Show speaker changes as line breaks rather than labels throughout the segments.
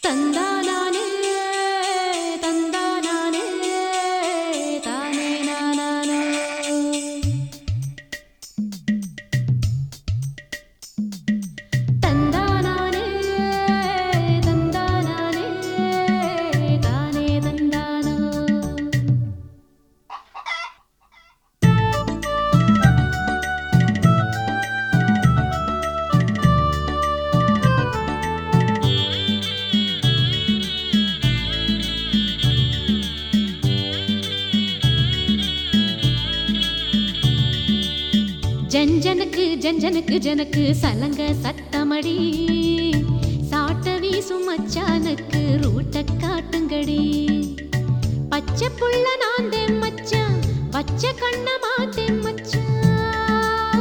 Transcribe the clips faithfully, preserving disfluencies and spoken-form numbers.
தந்தானானே தந்தானானே தானே நானானோ தந்தானானே தந்தானானே தானே தந்தானோ ஜஞ்சனுக்கு ஜஞ்சனுக்கு ஜனக்கு சலங்க சத்தமடி சாட்ட வீசும் மச்சானுக்கு ரூட்ட காட்டுங்கடி பச்சை புள்ள நாந்தே மச்சான் பச்சை கண்ண மாத்தே மச்சான்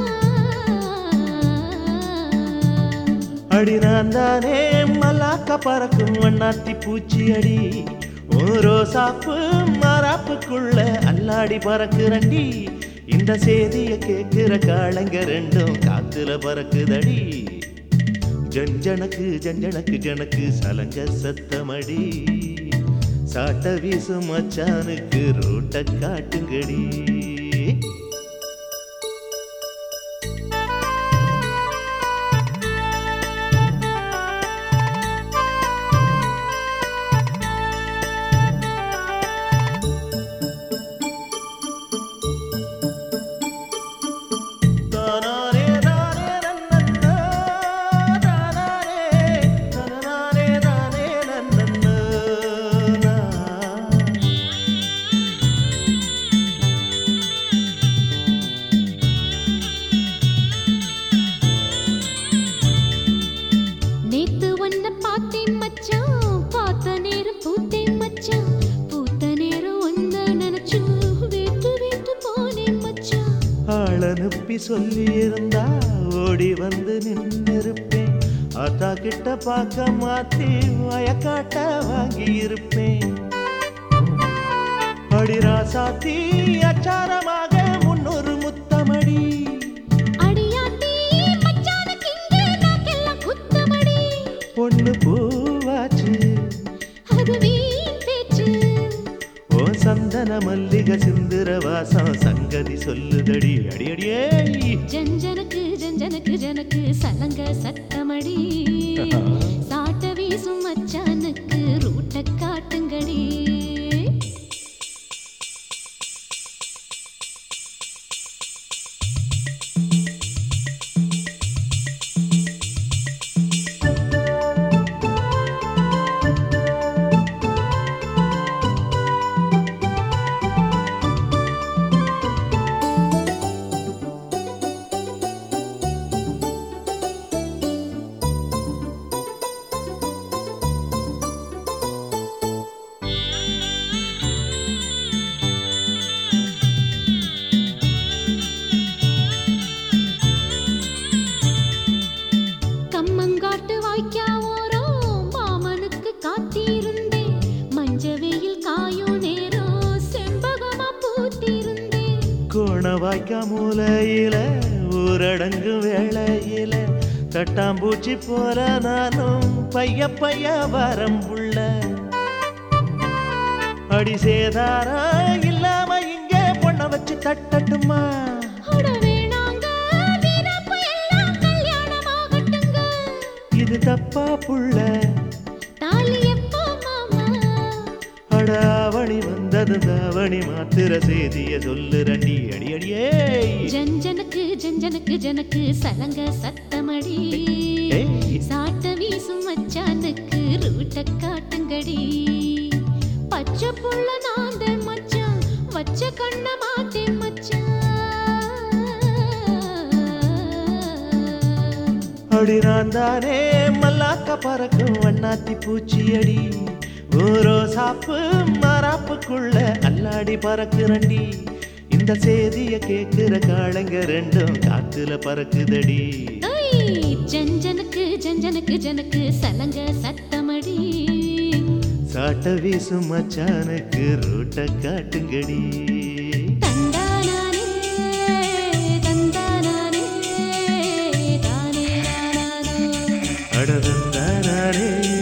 அடி நான் தானே மல்லாக்க பறக்கும் வண்ணாத்தி பூச்சி அடி ஓரோ சாப்பு மராப்புக்குள்ள அல்லாடி பறக்குறண்டி இந்த சேதிய கேட்கிற காளைங்க ரெண்டும் காத்துல பறக்குதடி ஜஞ்சனக்கு ஜஞ்சனக்கு ஜனக்கு சலங்க சத்தமடி சாட்ட வீசும் மச்சானுக்கு ரோட்ட காட்டுங்கடி அனுப்பி சொல்லி இருந்தா ஓடி வந்து நின்னிருப்பேன் அத்தா கிட்ட பார்க்க மாத்தி வயக்காட்ட வாங்கி இருப்பேன் அடிராசாத்தி அச்சாரமாக முன்னொரு முத்தமடி பொண்ணு பூவாச்சு ஓ சந்தன மல்லிகை சிந்துர வாசம் சங்கதி சொல்லுதடி அடி அடியே
ஜஞ்சனுக்கு ஜஞ்சனுக்கு ஜனக்கு சலங்க சத்தமடி சாட்ட வீசும் மச்சானுக்கு ரூட்ட காட்டுங்கடி
கோணவாய்க்கா மூலையில ஊரடங்கு வேளையில தட்டாம்பூச்சி போல நானும் பைய பைய வரம்புள்ள அடி சேதாரா இல்லாம இங்க பொண்ண வச்சு தட்டட்டுமா இது தப்பா புள்ள அடாவணி வந்தது தாவணி மாத்திர சேதிய சொல்லு ரண்டி அடி அடியே
ஜஞ்சனுக்கு ஜஞ்சனுக்கு ஜனக்கு சலங்க சத்தமடி சாட்ட வீசும் மச்சானுக்கு ரூட்ட காட்டுங்கடி பச்சை புள்ள நாந்தே மச்சான் வச்ச கண்ண மாத்தே மச்சான்
அடி நான் தானே மல்லாக்க பறக்கும் வண்ணாத்தி பூச்சி அடி ஓரோ சாப்பு மராப்புக்குள்ள அல்லாடி பறக்குறண்டி இந்த சேதிய கேட்கிற காளைங்க ரெண்டும் காத்துல பறக்குதடி
ஜஞ்சனுக்கு ஜஞ்சனுக்கு ஜனக்கு சலங்க சத்தமடி
சாட்ட வீசும் மச்சானுக்கு ரூட்ட காட்டுங்கடி
தந்தானானே தந்தானானே தானே நானானோ
அடதந்தானே